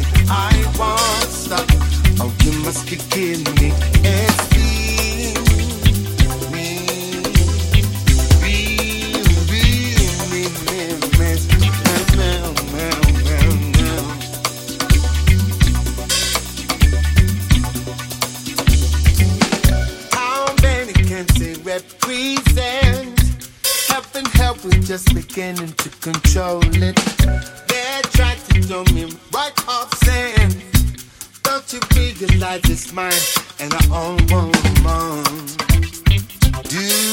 I won't stop. Oh, you must be kidding me. It's represent. Heaven help, we're just beginning to control it. They try to throw me right off saying, don't you realize it's mine and I own one. Do